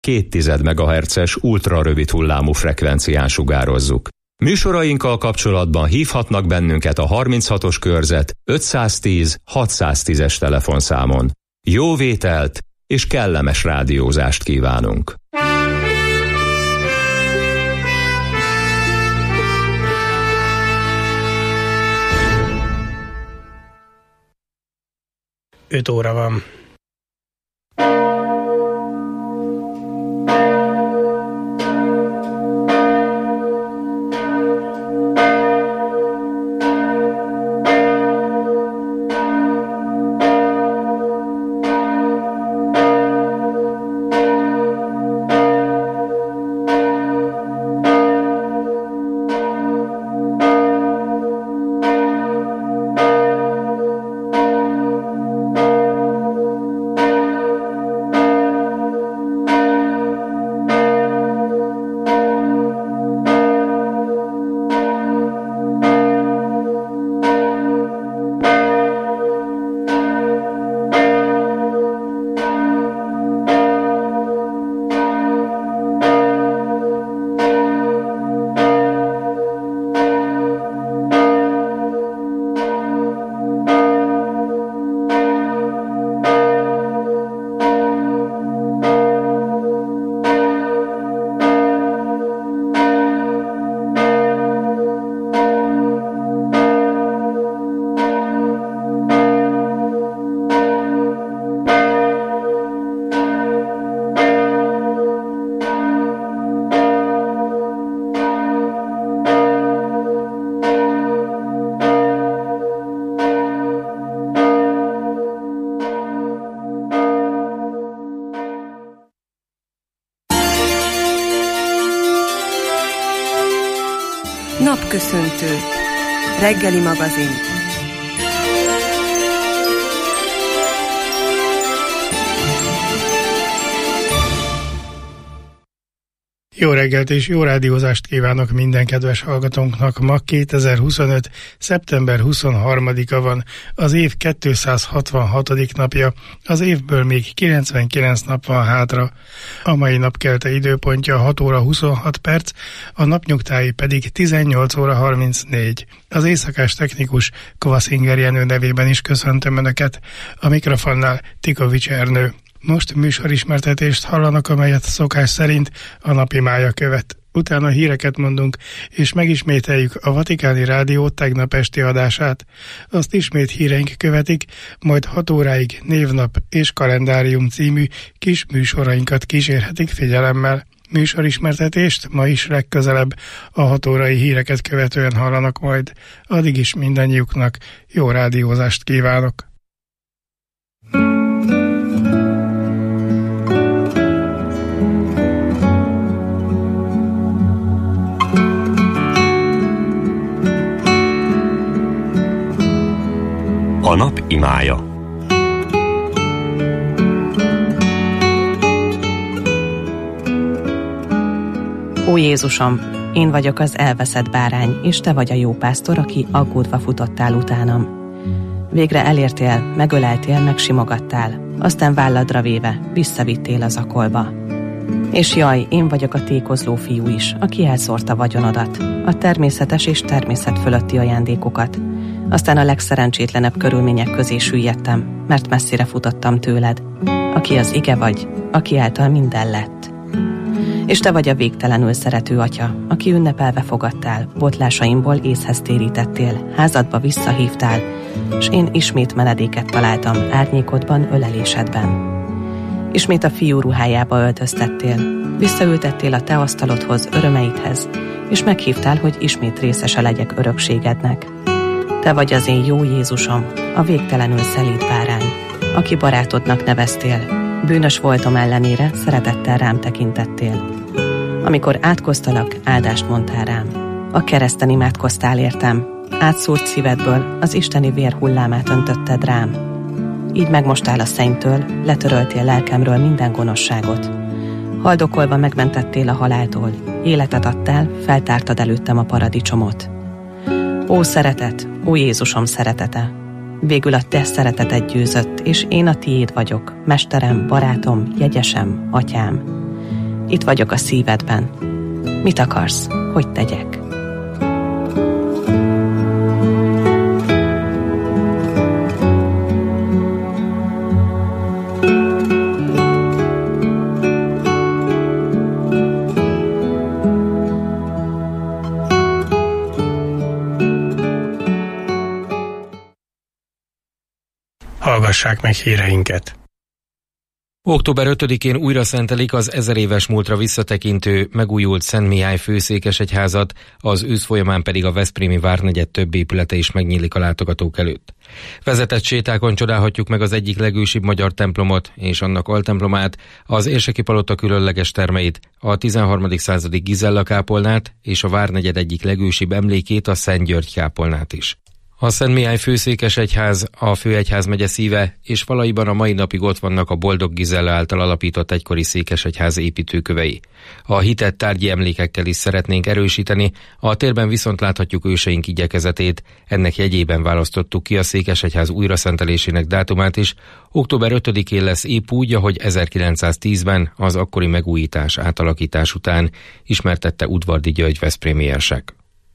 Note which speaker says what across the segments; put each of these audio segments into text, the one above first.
Speaker 1: 0,2 MHz-es ultrarövid hullámú frekvencián sugározzuk. Műsorainkkal kapcsolatban hívhatnak bennünket a 36-os körzet 510 610-es telefonszámon. Jó vételt és kellemes rádiózást kívánunk!
Speaker 2: Öt óra van.
Speaker 3: Napköszöntő. Reggeli magazin.
Speaker 2: Jó reggelt és jó rádiózást kívánok minden kedves hallgatónknak. Ma 2025. szeptember 23-a van, az év 266. napja, az évből még 99 nap van hátra. A mai napkelte időpontja 6 óra 26 perc, a napnyugtái pedig 18 óra 34. Az éjszakás technikus Kvaszinger Jenő nevében is köszöntöm Önöket, a mikrofonnál Tikovics Ernő. Most műsorismertetést hallanak, amelyet szokás szerint a napi mája követ. Utána híreket mondunk, és megismételjük a Vatikáni Rádió tegnap esti adását. Azt ismét híreink követik, majd 6 óráig névnap és kalendárium című kis műsorainkat kísérhetik figyelemmel. Műsorismertetést ma is legközelebb a 6 órai híreket követően hallanak majd. Addig is mindannyiuknak jó rádiózást kívánok!
Speaker 4: A nap imája.
Speaker 5: Ó Jézusom, én vagyok az elveszett bárány, és te vagy a jó pásztor, aki aggódva futottál utánam. Végre elértél, megöleltél, megsimogattál, aztán válladra véve visszavittél az akolba. És jaj, én vagyok a tékozló fiú is, aki elszórta vagyonodat, a természetes és természet fölötti ajándékokat. Aztán a legszerencsétlenebb körülmények közé süllyedtem, mert messzire futottam tőled, aki az ige vagy, aki által minden lett. És te vagy a végtelenül szerető atya, aki ünnepelve fogadtál, botlásaimból észhez térítettél, házadba visszahívtál, és én ismét menedéket találtam árnyékodban, ölelésedben. Ismét a fiú ruhájába öltöztettél, visszaültettél a te asztalodhoz, örömeidhez, és meghívtál, hogy ismét részese legyek örökségednek. Te vagy az én jó Jézusom, a végtelenül szelíd bárány, aki barátodnak neveztél, bűnös voltom ellenére szeretettel rám tekintettél. Amikor átkoztalak, áldást mondtál rám. A kereszten imádkoztál értem, átszúrt szívedből az isteni vér hullámát öntötted rám. Így megmostál a szennytől, letöröltél lelkemről minden gonoszságot. Haldokolva megmentettél a haláltól, életet adtál, feltártad előttem a paradicsomot. Ó szeretet, ó Jézusom szeretete! Végül a te szereteted győzött, és én a tiéd vagyok, mesterem, barátom, jegyesem, atyám. Itt vagyok a szívedben. Mit akarsz? Hogy tegyek?
Speaker 2: Hallgassák meg híreinket!
Speaker 4: Október 5-én újra szentelik az 1000 éves múltra visszatekintő, megújult Szent Mihály főszékesegyházat, az ősz folyamán pedig a veszprémi várnegyed több épülete is megnyílik a látogatók előtt. Vezetett sétákon csodálhatjuk meg az egyik legősibb magyar templomot és annak altemplomát, az Érseki palota különleges termeit, a 13. századi Gizella kápolnát és a várnegyed egyik legősibb emlékét, a Szent György kápolnát is. A Szent Mihály főszékesegyház a főegyházmegye szíve, és falaiban a mai napig ott vannak a Boldog Gizella által alapított egykori székesegyház építőkövei. A hitet tárgyi emlékekkel is szeretnénk erősíteni, a térben viszont láthatjuk őseink igyekezetét, ennek jegyében választottuk ki a székesegyház újraszentelésének dátumát is. Október 5-én lesz épp úgy, ahogy 1910-ben az akkori megújítás átalakítás után, ismertette Udvardy György veszprémi érsek.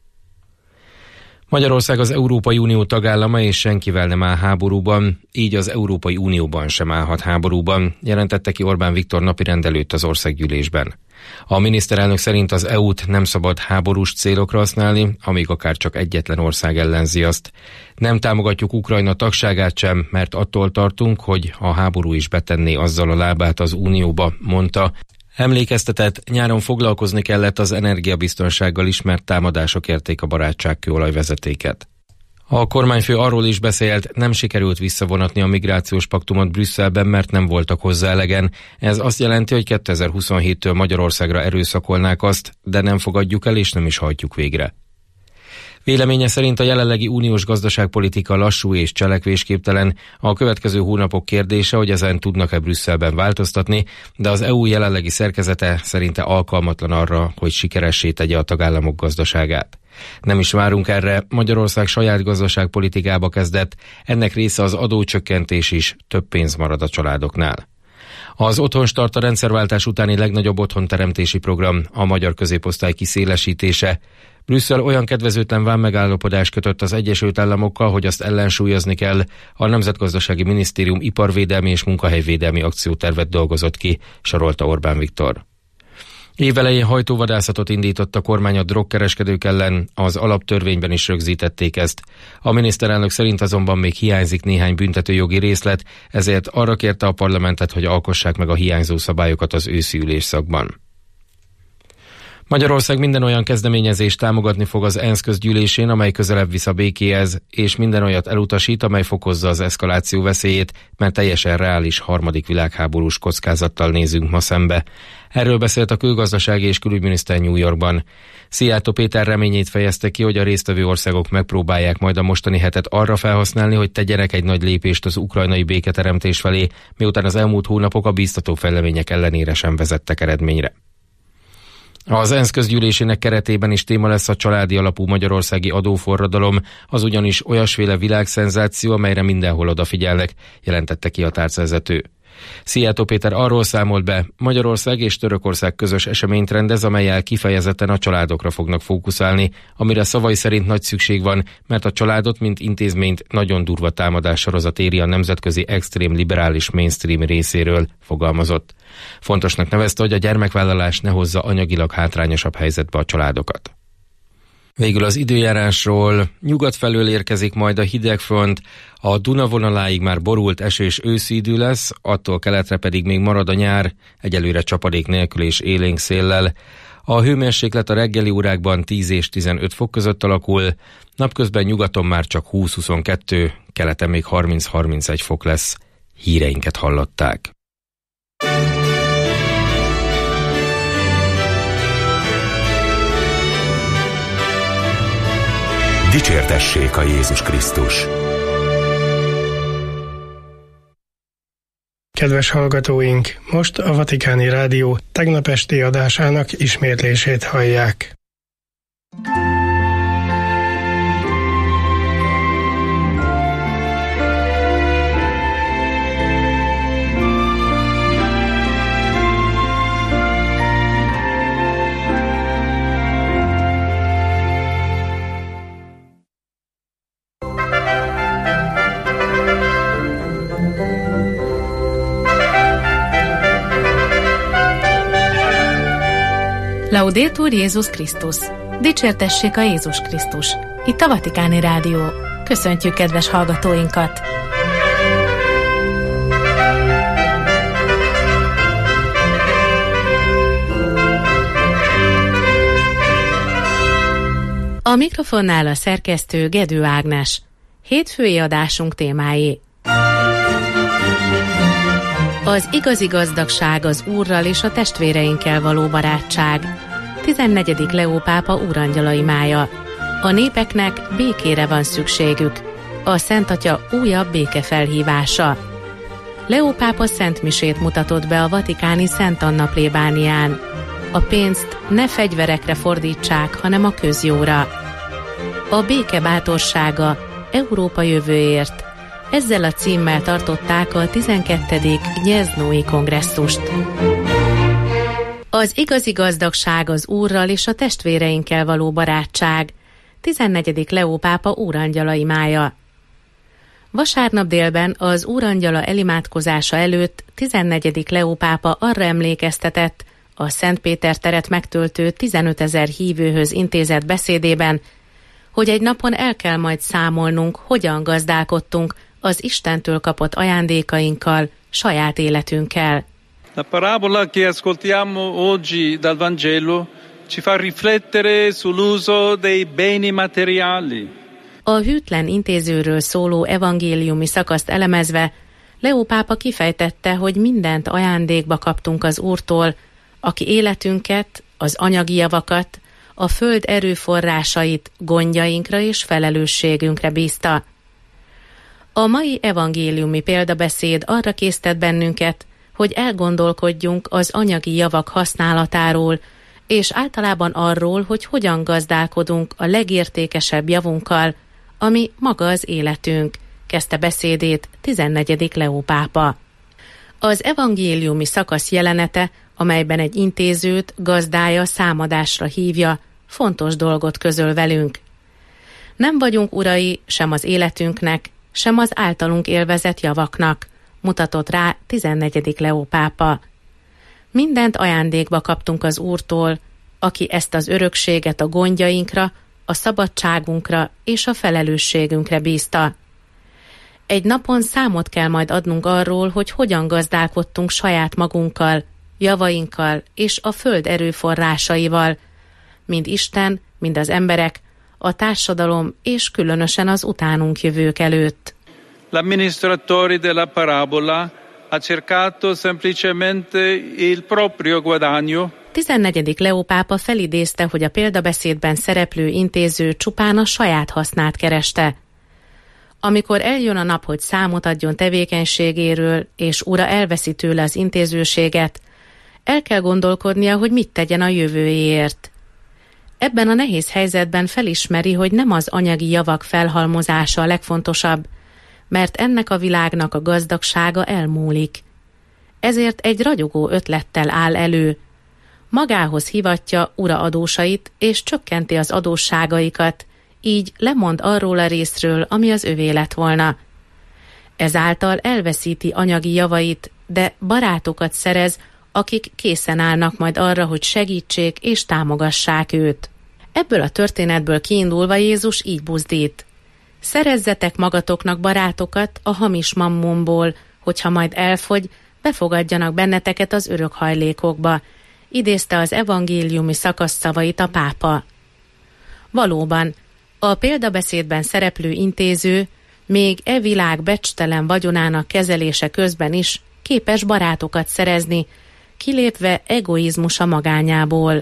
Speaker 4: Magyarország az Európai Unió tagállama, és senkivel nem áll háborúban, így az Európai Unióban sem állhat háborúban, jelentette ki Orbán Viktor napirend előtt az országgyűlésben. A miniszterelnök szerint az EU-t nem szabad háborús célokra használni, amíg akár csak egyetlen ország ellenzi azt. Nem támogatjuk Ukrajna tagságát sem, mert attól tartunk, hogy a háború is betenné azzal a lábát az Unióba, mondta. Emlékeztetett, nyáron foglalkozni kellett az energiabiztonsággal is, mert támadások érték a barátságkőolajvezetéket. A kormányfő arról is beszélt, nem sikerült visszavonatni a migrációs paktumot Brüsszelben, mert nem voltak hozzá elegen. Ez azt jelenti, hogy 2027-től Magyarországra erőszakolnák azt, de nem fogadjuk el és nem is hajtjuk végre. Véleménye szerint a jelenlegi uniós gazdaságpolitika lassú és cselekvésképtelen. A következő hónapok kérdése, hogy ezen tudnak-e Brüsszelben változtatni, de az EU jelenlegi szerkezete szerinte alkalmatlan arra, hogy sikeressé tegye a tagállamok gazdaságát. Nem is várunk erre, Magyarország saját gazdaságpolitikába kezdett, ennek része az adócsökkentés is, több pénz marad a családoknál. Az Otthonstart a rendszerváltás utáni legnagyobb otthonteremtési program, a magyar középosztály kiszélesítése. Brüsszel olyan kedvezőtlen vámmegállapodást kötött az Egyesült Államokkal, hogy azt ellensúlyozni kell. A Nemzetgazdasági Minisztérium iparvédelmi és munkahelyvédelmi akciótervet dolgozott ki, sorolta Orbán Viktor. Évelején hajtóvadászatot indított a kormány a drogkereskedők ellen, az alaptörvényben is rögzítették ezt. A miniszterelnök szerint azonban még hiányzik néhány büntetőjogi részlet, ezért arra kérte a parlamentet, hogy alkossák meg a hiányzó szabályokat az őszi ülésszakban. Magyarország minden olyan kezdeményezést támogatni fog az ENSZ közgyűlésén, amely közelebb visz a békéhez, és minden olyat elutasít, amely fokozza az eszkaláció veszélyét, mert teljesen reális harmadik világháborús kockázattal nézünk ma szembe. Erről beszélt a külgazdasági és külügyminiszter New Yorkban. Szijjártó Péter reményét fejezte ki, hogy a résztvevő országok megpróbálják majd a mostani hetet arra felhasználni, hogy tegyenek egy nagy lépést az ukrajnai béketeremtés felé, miután az elmúlt hónapok a bíztató fejlemények ellenére sem vezettek eredményre. Az ENSZ közgyűlésének keretében is téma lesz a családi alapú magyarországi adóforradalom, az ugyanis olyasféle világszenzáció, amelyre mindenhol odafigyelnek, jelentette ki a tárcavezető. Szijjártó Péter arról számolt be, Magyarország és Törökország közös eseményt rendez, amellyel kifejezetten a családokra fognak fókuszálni, amire szavai szerint nagy szükség van, mert a családot, mint intézményt nagyon durva támadássorozat éri a nemzetközi extrém liberális mainstream részéről, fogalmazott. Fontosnak nevezte, hogy a gyermekvállalás ne hozza anyagilag hátrányosabb helyzetbe a családokat. Végül az időjárásról: nyugat felől érkezik majd a hidegfront, a Duna vonaláig már borult, esős őszi idő lesz, attól keletre pedig még marad a nyár, egyelőre csapadék nélkül és élénk széllel. A hőmérséklet a reggeli órákban 10 és 15 fok között alakul, napközben nyugaton már csak 20-22, keleten még 30-31 fok lesz. Híreinket hallották.
Speaker 6: Dicsértessék a Jézus Krisztus!
Speaker 2: Kedves hallgatóink, most a Vatikáni Rádió tegnap esti adásának ismétlését hallják.
Speaker 7: Laudetur Jézus Krisztus. Dicsértessék a Jézus Krisztus. Itt a Vatikáni Rádió. Köszöntjük kedves hallgatóinkat! A mikrofonnál a szerkesztő Gedő Ágnes. Hétfői adásunk témái. Az igazi gazdagság az Úrral és a testvéreinkkel való barátság. 14. Leó pápa úrangyalai mája. A népeknek békére van szükségük. A Szent Atya újabb békefelhívása. Leó pápa szentmisét mutatott be a vatikáni Szent Anna plébánián. A pénzt ne fegyverekre fordítsák, hanem a közjóra. A béke bátorsága, Európa jövőért. Ezzel a címmel tartották a 12. Gnieznói kongresszust. Az igazi gazdagság az Úrral és a testvéreinkkel való barátság. 14. Leó pápa úrangyalai mája. Vasárnap délben az úrangyala elimádkozása előtt 14. Leó pápa arra emlékeztetett, a Szent Péter teret megtöltő 15 000 hívőhöz intézett beszédében, hogy egy napon el kell majd számolnunk, hogyan gazdálkodtunk az Istentől kapott ajándékainkkal, saját életünkkel.
Speaker 8: La parabola che ascoltiamo oggi dal Vangelo ci fa riflettere sull'uso dei beni materiali.
Speaker 7: A hűtlen intézőről szóló evangéliumi szakaszt elemezve Leó pápa kifejtette, hogy mindent ajándékba kaptunk az Úrtól, aki életünket, az anyagi javakat, a föld erőforrásait gondjainkra és felelősségünkre bízta. A mai evangéliumi példabeszéd arra késztet bennünket, hogy elgondolkodjunk az anyagi javak használatáról, és általában arról, hogy hogyan gazdálkodunk a legértékesebb javunkkal, ami maga az életünk, kezdte beszédét 14. Leó pápa. Az evangéliumi szakasz jelenete, amelyben egy intézőt gazdája számadásra hívja, fontos dolgot közöl velünk. Nem vagyunk urai sem az életünknek, sem az általunk élvezett javaknak, mutatott rá 14. Leó pápa. Mindent ajándékba kaptunk az Úrtól, aki ezt az örökséget a gondjainkra, a szabadságunkra és a felelősségünkre bízta. Egy napon számot kell majd adnunk arról, hogy hogyan gazdálkodtunk saját magunkkal, javainkkal és a föld erőforrásaival, mind Isten, mind az emberek, a társadalom és különösen az utánunk jövők előtt.
Speaker 8: L'amministratore della parabola ha cercato semplicemente il proprio guadagno.
Speaker 7: 14. Leó pápa felidézte, hogy a példabeszédben szereplő intéző csupán a saját hasznát kereste. Amikor eljön a nap, hogy számot adjon tevékenységéről, és ura elveszi tőle az intézőséget, el kell gondolkodnia, hogy mit tegyen a jövőjéért. Ebben a nehéz helyzetben felismeri, hogy nem az anyagi javak felhalmozása a legfontosabb, mert ennek a világnak a gazdagsága elmúlik. Ezért egy ragyogó ötlettel áll elő. Magához hivatja ura adósait, és csökkenti az adósságaikat, így lemond arról a részről, ami az övé lett volna. Ezáltal elveszíti anyagi javait, de barátokat szerez, akik készen állnak majd arra, hogy segítsék és támogassák őt. Ebből a történetből kiindulva Jézus így buzdít. Szerezzetek magatoknak barátokat a hamis mammonból, hogyha majd elfogy, befogadjanak benneteket az örök hajlékokba, idézte az evangéliumi szakasz szavait a pápa. Valóban, a példabeszédben szereplő intéző még e világ becstelen vagyonának kezelése közben is képes barátokat szerezni, kilépve egoizmusa magányából.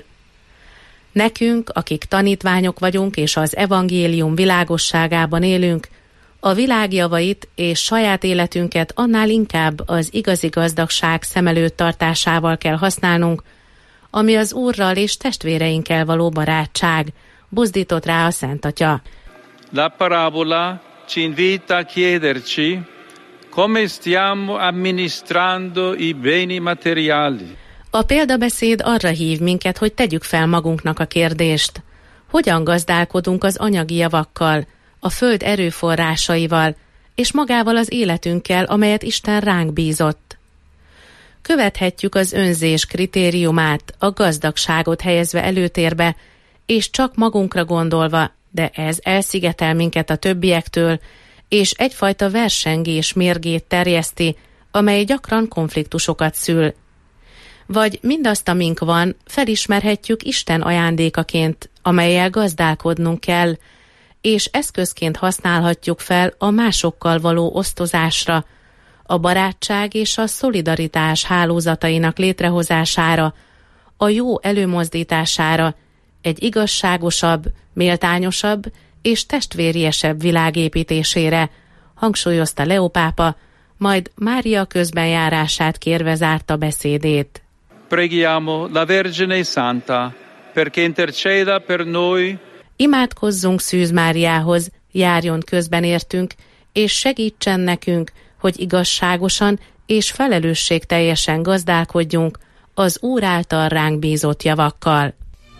Speaker 7: Nekünk, akik tanítványok vagyunk és az evangélium világosságában élünk, a világ javait és saját életünket annál inkább az igazi gazdagság szem előtt tartásával kell használnunk, ami az Úrral és testvéreinkkel való barátság, buzdított rá a Szent Atya.
Speaker 8: La parabola ci invita a chiederci come stiamo amministrando i beni materiali.
Speaker 7: A példabeszéd arra hív minket, hogy tegyük fel magunknak a kérdést. Hogyan gazdálkodunk az anyagi javakkal, a föld erőforrásaival, és magával az életünkkel, amelyet Isten ránk bízott? Követhetjük az önzés kritériumát, a gazdagságot helyezve előtérbe, és csak magunkra gondolva, de ez elszigetel minket a többiektől, és egyfajta versengés mérgét terjeszti, amely gyakran konfliktusokat szül. Vagy mindazt, amink van, felismerhetjük Isten ajándékaként, amellyel gazdálkodnunk kell, és eszközként használhatjuk fel a másokkal való osztozásra, a barátság és a szolidaritás hálózatainak létrehozására, a jó előmozdítására, egy igazságosabb, méltányosabb és testvériesebb világépítésére, hangsúlyozta Leó pápa, majd Mária közbenjárását kérve zárta beszédét.
Speaker 8: Preghiamo la Vergine Santa, perché interceda per noi.
Speaker 7: Imádkozzunk Szűz Máriához, járjon közben értünk, és segítsen nekünk, hogy igazságosan és felelősségteljesen gazdálkodjunk az Úr által ránk bízott javakkal.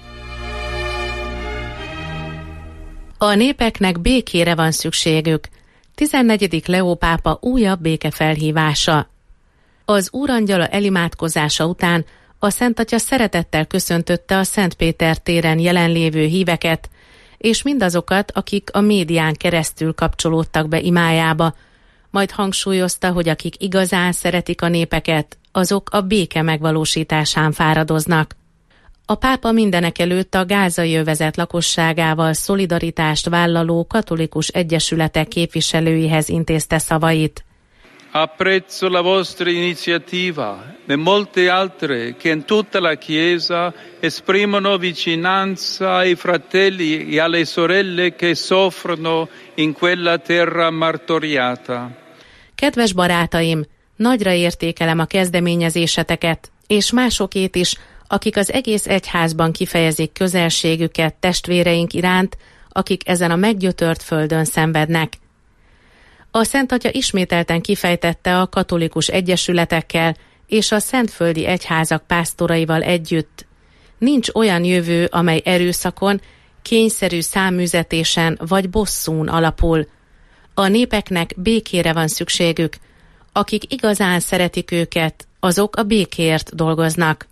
Speaker 7: A népeknek békére van szükségük. 14. Leó pápa újabb békefelhívása. Az úrangyala elimádkozása után a Szent Atya szeretettel köszöntötte a Szent Péter téren jelenlévő híveket, és mindazokat, akik a médián keresztül kapcsolódtak be imájába, majd hangsúlyozta, hogy akik igazán szeretik a népeket, azok a béke megvalósításán fáradoznak. A pápa mindenekelőtt a gázai övezet lakosságával szolidaritást vállaló katolikus egyesületek képviselőihez intézte szavait.
Speaker 8: Apprezzo la vostra iniziativa e molte altre che in tutta la Chiesa esprimono vicinanza ai fratelli e alle sorelle che soffrono in quella terra martoriata.
Speaker 7: Kedves barátaim, nagyra értékelem a kezdeményezéseteket, és másokét is, akik az egész egyházban kifejezik közelségüket testvéreink iránt, akik ezen a meggyötört földön szenvednek. A Szent Atya ismételten kifejtette a katolikus egyesületekkel és a szentföldi egyházak pásztoraival együtt. Nincs olyan jövő, amely erőszakon, kényszerű száműzetésen vagy bosszún alapul. A népeknek békére van szükségük. Akik igazán szeretik őket, azok a békéért dolgoznak.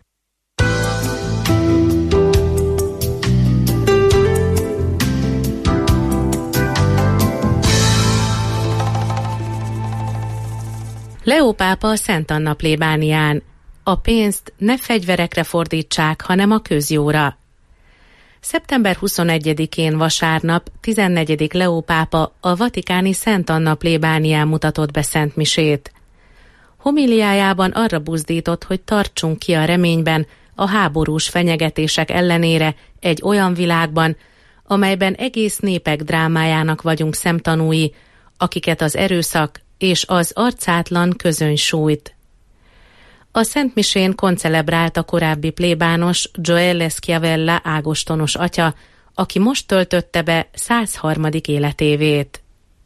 Speaker 7: Leó pápa a Szent Anna plébánián. A pénzt ne fegyverekre fordítsák, hanem a közjóra. Szeptember 21-én vasárnap 14. Leó pápa a vatikáni Szent Anna plébánián mutatott be szentmisét. Homiliájában arra buzdított, hogy tartsunk ki a reményben a háborús fenyegetések ellenére egy olyan világban, amelyben egész népek drámájának vagyunk szemtanúi, akiket az erőszak és az arcátlan közöny sújt. A szentmisén koncelebrált a korábbi plébános Gioele Schiavella ágostonos atya, aki most töltötte be 103. életévét.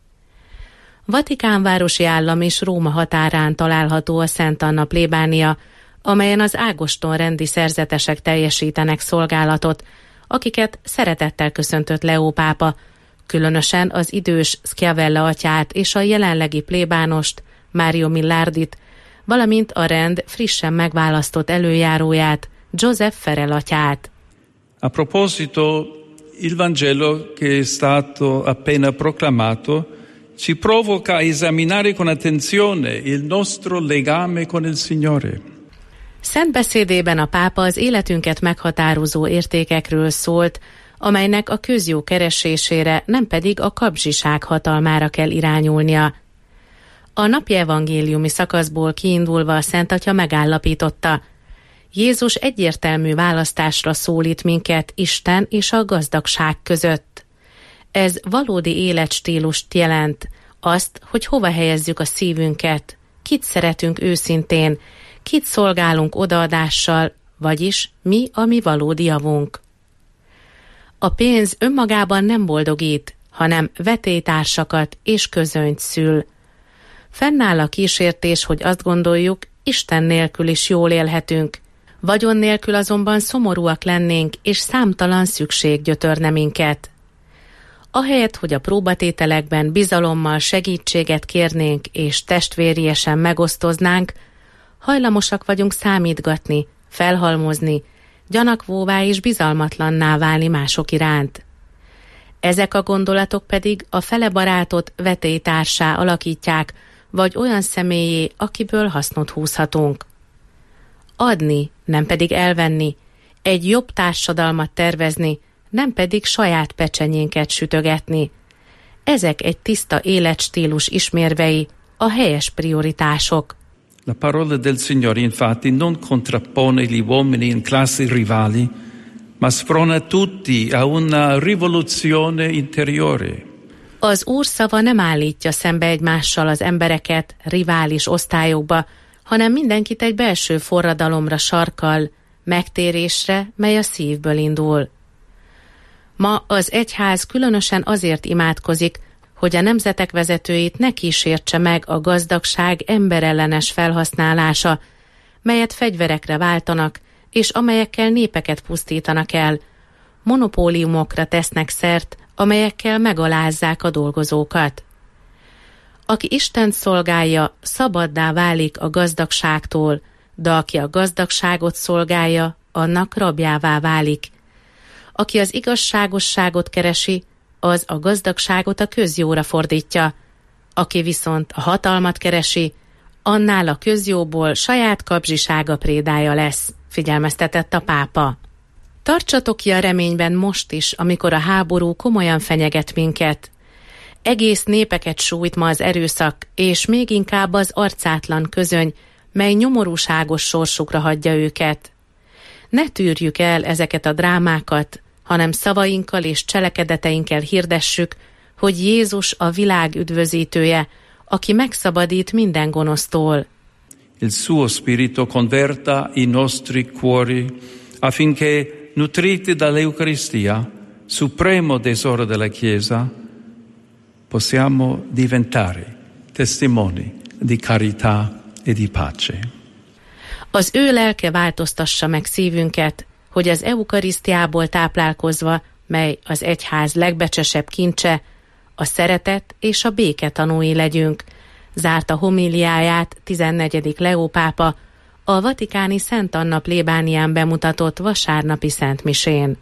Speaker 7: Vatikán városi állam és Róma határán található a Szent Anna plébánia, amelyen az ágoston rendi szerzetesek teljesítenek szolgálatot, akiket szeretettel köszöntött Leó pápa, különösen az idős Schiavella atyát és a jelenlegi plébánost, Mario Millardit, valamint a rend frissen megválasztott előjáróját, Joseph Ferel atyát.
Speaker 8: A proposito, il Vangelo che è stato appena proclamato ci provoca a esaminare con attenzione il nostro legame con il Signore.
Speaker 7: Szent beszédében a pápa az életünket meghatározó értékekről szólt, amelynek a közjó keresésére, nem pedig a kapzsiság hatalmára kell irányulnia. A napi evangéliumi szakaszból kiindulva a Szent Atya megállapította, Jézus egyértelmű választásra szólít minket Isten és a gazdagság között. Ez valódi életstílust jelent, azt, hogy hova helyezzük a szívünket, kit szeretünk őszintén, kit szolgálunk odaadással, vagyis mi a mi valódi javunk. A pénz önmagában nem boldogít, hanem vetélytársakat és közönyt szül. Fennáll a kísértés, hogy azt gondoljuk, Isten nélkül is jól élhetünk, vagyon nélkül azonban szomorúak lennénk, és számtalan szükség gyötörne minket. Ahelyett, hogy a próbatételekben bizalommal segítséget kérnénk és testvériesen megosztoznánk, hajlamosak vagyunk számítgatni, felhalmozni, gyanakvóvá és bizalmatlanná válni mások iránt. Ezek a gondolatok pedig a fele barátot vetélytársá alakítják, vagy olyan személyé, akiből hasznot húzhatunk. Adni, nem pedig elvenni, egy jobb társadalmat tervezni, nem pedig saját pecsenyénket sütögetni. Ezek egy tiszta életstílus ismérvei, a helyes prioritások.
Speaker 8: La parola del Signore infatti non contrappone gli uomini in classi rivali, ma sprona tutti a una rivoluzione interiore.
Speaker 7: Az Úr szava nem állítja szembe egymással az embereket rivális osztályokba, hanem mindenkit egy belső forradalomra sarkal, megtérésre, mely a szívből indul. Ma az egyház különösen azért imádkozik, hogy a nemzetek vezetőit ne kísértse meg a gazdagság emberellenes felhasználása, melyet fegyverekre váltanak, és amelyekkel népeket pusztítanak el, monopóliumokra tesznek szert, amelyekkel megalázzák a dolgozókat. Aki Istent szolgálja, szabaddá válik a gazdagságtól, de aki a gazdagságot szolgálja, annak rabjává válik. Aki az igazságosságot keresi, az a gazdagságot a közjóra fordítja. Aki viszont a hatalmat keresi, annál a közjóból saját kapzsisága prédája lesz, figyelmeztetett a pápa. Tartsatok ki a reményben most is, amikor a háború komolyan fenyeget minket. Egész népeket sújt ma az erőszak, és még inkább az arcátlan közöny, mely nyomorúságos sorsukra hagyja őket. Ne tűrjük el ezeket a drámákat, hanem szavainkkal és cselekedeteinkkel hirdessük, hogy Jézus a világ üdvözítője, aki megszabadít minden gonosztól.
Speaker 8: Il suo spirito converta i nostri cuori affinché, nutriti dall'Eucaristia, supremo tesoro della Chiesa, possiamo diventare testimoni di carità e di pace.
Speaker 7: Az ő lelke változtassa meg szívünket, hogy az eukarisztiából táplálkozva, mely az egyház legbecsesebb kincse, a szeretet és a béke tanúi legyünk, zárta homíliáját 14. Leó pápa a vatikáni Szent Anna plébánián bemutatott vasárnapi szentmisén.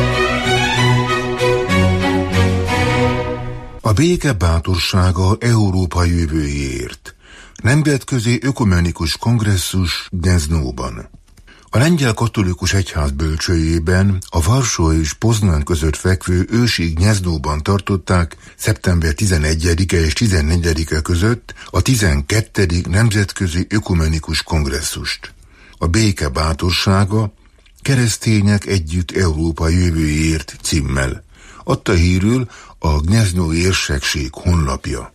Speaker 9: A béke bátorsága Európa jövőjéért. Nemzetközi ökumenikus kongresszus Gnieznoban. A lengyel katolikus egyház bölcsőjében a Varsó és Poznan között fekvő ősi Gnieznoban tartották szeptember 11-e és 14-e között a 12. Nemzetközi Ökumenikus Kongresszust. A béke bátorsága Keresztények együtt Európa jövőjéért címmel adta hírül a Gniezno érsekség honlapja.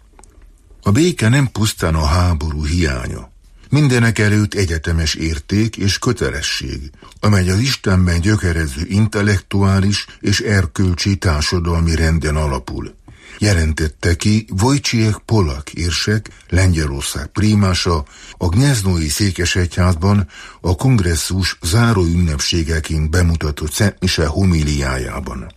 Speaker 9: A béke nem pusztán a háború hiánya. Mindenek előtt egyetemes érték és kötelesség, amely az Istenben gyökerező intellektuális és erkölcsi társadalmi renden alapul. Jelentette ki Wojciech Polak érsek, Lengyelország prímása a Gnieznói székesegyházban a kongresszus záró ünnepségeként bemutatott szentmise homíliájában.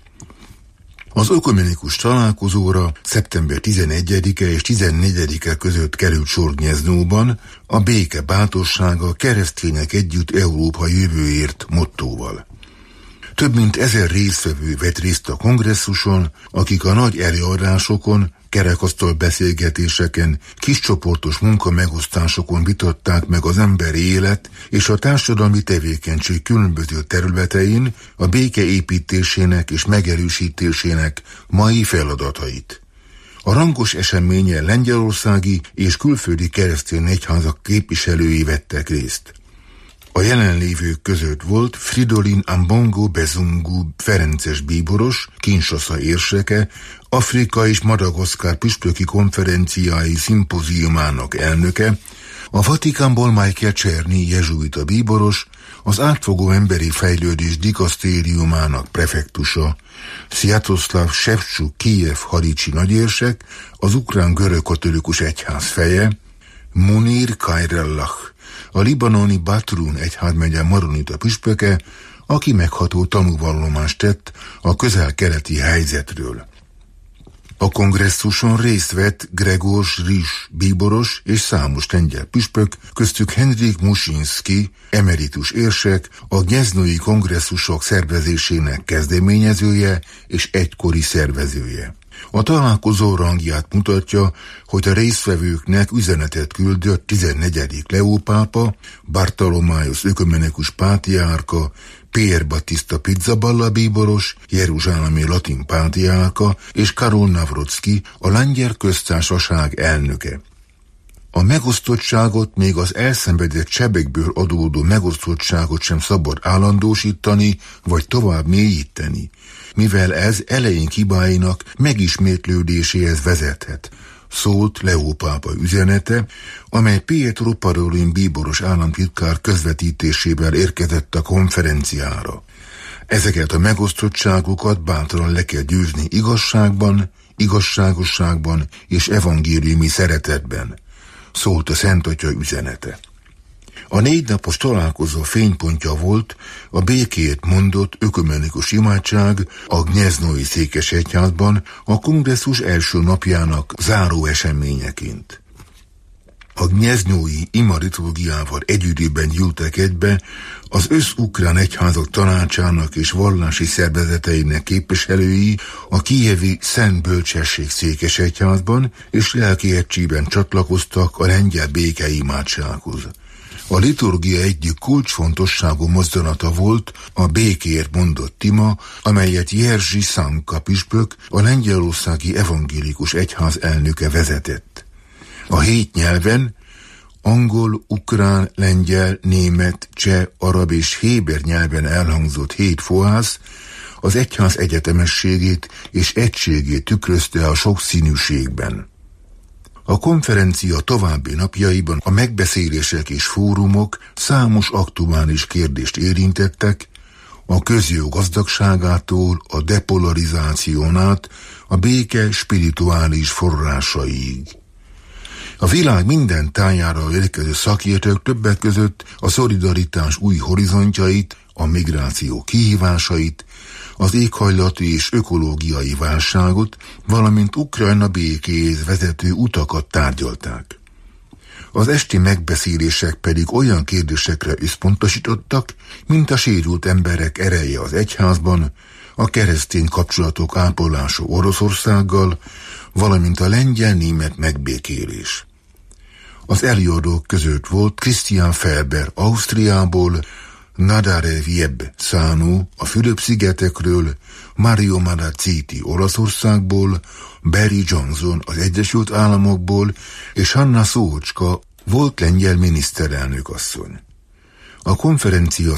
Speaker 9: Az ökumenikus találkozóra szeptember 11-e és 14-e között került sor Gnieznóban a béke bátorsága keresztények együtt Európa jövőért mottóval. Több mint 1000 résztvevő vett részt a kongresszuson, akik a nagy előadásokon, kerekasztal beszélgetéseken, kiscsoportos munkamegosztásokon vitatták meg az emberi élet és a társadalmi tevékenység különböző területein a béke építésének és megerősítésének mai feladatait. A rangos eseményen lengyelországi és külföldi keresztény egyházak képviselői vettek részt. A jelenlévők között volt Fridolin Ambongo Bezungu ferences bíboros, Kinshasa érseke, Afrika és Madagaszkár püspöki konferenciái szimpóziumának elnöke, a Vatikánból Michael Czerny jezsuita bíboros, az átfogó emberi fejlődés dikasztériumának prefektusa, Sziatoszláv Sevcsuk Kijev haricsi nagyérsek, az ukrán görögkatolikus egyház feje, Munir Kairellach, a libanoni Batrun egyházmegye maronita püspöke, aki megható tanúvallomást tett a közel-keleti helyzetről. A kongresszuson részt vett Gregor Ris bíboros és számos lengyel püspök, köztük Henryk Muszynszky, emeritus érsek, a gnieznói kongresszusok szervezésének kezdeményezője és egykori szervezője. A találkozó rangját mutatja, hogy a résztvevőknek üzenetet küldött 14. Leó pápa, Bartholomáus ökumenikus pátriárka, Pier Battista Pizzaballa bíboros, jeruzsálemi latin pátriárka és Karol Nawrocki, a lengyel köztársaság elnöke. A megosztottságot, még az elszenvedett sebekből adódó megosztottságot sem szabad állandósítani vagy tovább mélyíteni, mivel ez elején hibáinak megismétlődéséhez vezethet, szólt Leó pápa üzenete, amely Pietro Parolin bíboros államtitkár közvetítésével érkezett a konferenciára. Ezeket a megosztottságokat bátran le kell győzni igazságban, igazságosságban és evangéliumi szeretetben, szólt a Szent Atya üzenete. A 4 napos találkozó fénypontja volt a békét mondott ökumenikus imádság a Gnieznói székesegyházban a kongresszus első napjának záró eseményeként. A Gnieznói imaliturgiával együttében gyűltek egybe az összukrán egyházak tanácsának és vallási szervezeteinek képviselői a kijevi Szent Bölcsesség székesegyházban, és lelkiegységben csatlakoztak a lengyel békeimádsághoz. A liturgia egyik kulcsfontosságú mozdulata volt a békéért mondott ima, amelyet Jerzy Sanka püspök, a lengyelországi evangélikus egyház elnöke vezetett. A 7 nyelven, angol, ukrán, lengyel, német, cseh, arab és héber nyelven elhangzott 7 fohász az egyház egyetemességét és egységét tükrözte a sokszínűségben. A konferencia további napjaiban a megbeszélések és fórumok számos aktuális kérdést érintettek, a közjó gazdagságától a depolarizáción át a béke spirituális forrásaiig. A világ minden tájára érkező szakértők többek között a szolidaritás új horizontjait, a migráció kihívásait, az éghajlati és ökológiai válságot, valamint Ukrajna békéhez vezető utakat tárgyalták. Az esti megbeszélések pedig olyan kérdésekre összpontosítottak, mint a sérült emberek ereje az egyházban, a keresztény kapcsolatok ápolása Oroszországgal, valamint a lengyel-német megbékélés. Az előadók között volt Christian Felber Ausztriából, Nadare Wieb Szánu a Fülöp-szigetekről, Mario Marazziti Olaszországból, Barry Johnson az Egyesült Államokból és Hanna Szócska volt lengyel miniszterelnök asszony. A konferencia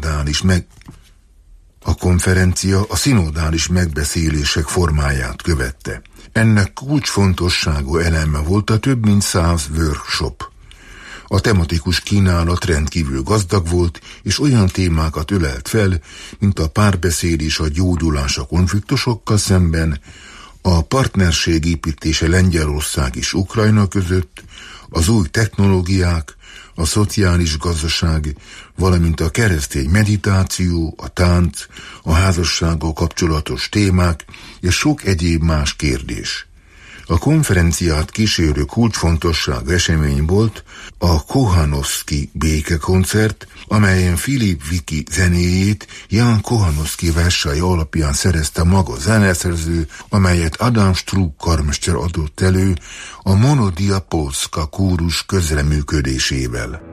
Speaker 9: a szinodális megbeszélések formáját követte. Ennek kulcsfontosságú eleme volt a több mint 100 workshop. A tematikus kínálat rendkívül gazdag volt, és olyan témákat ölelt fel, mint a párbeszéd és a gyógyulás a konfliktusokkal szemben, a partnerség építése Lengyelország és Ukrajna között, az új technológiák, a szociális gazdaság, valamint a keresztény meditáció, a tánc, a házassággal kapcsolatos témák és sok egyéb más kérdés. A konferenciát kísérő kulcsfontosságú esemény volt a Kochanowski békekoncert, amelyen Filip Viki zenéjét Jan Kochanowski versei alapján szerezte maga zeneszerző, amelyet Adam Struk karmester adott elő a Monodia Polska kórus közreműködésével.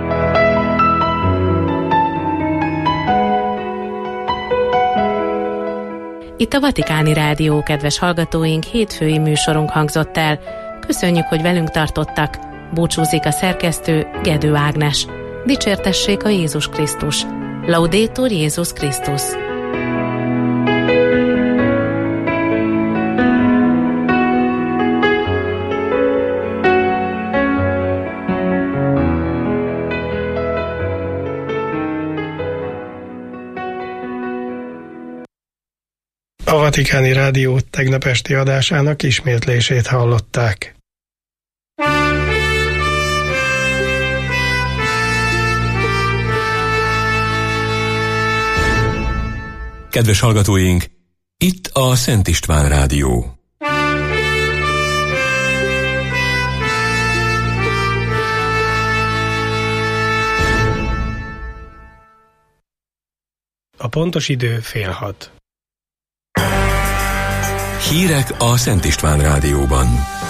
Speaker 7: Itt a Vatikáni Rádió, kedves hallgatóink, hétfői műsorunk hangzott el. Köszönjük, hogy velünk tartottak. Búcsúzik a szerkesztő, Gedő Ágnes. Dicsértessék a Jézus Krisztus. Laudetur Jézus Krisztus.
Speaker 2: A Vatikáni Rádió tegnap esti adásának ismétlését hallották.
Speaker 6: Kedves hallgatóink, itt a Szent István Rádió.
Speaker 2: A pontos idő 5:30.
Speaker 6: Hírek a Szent István Rádióban.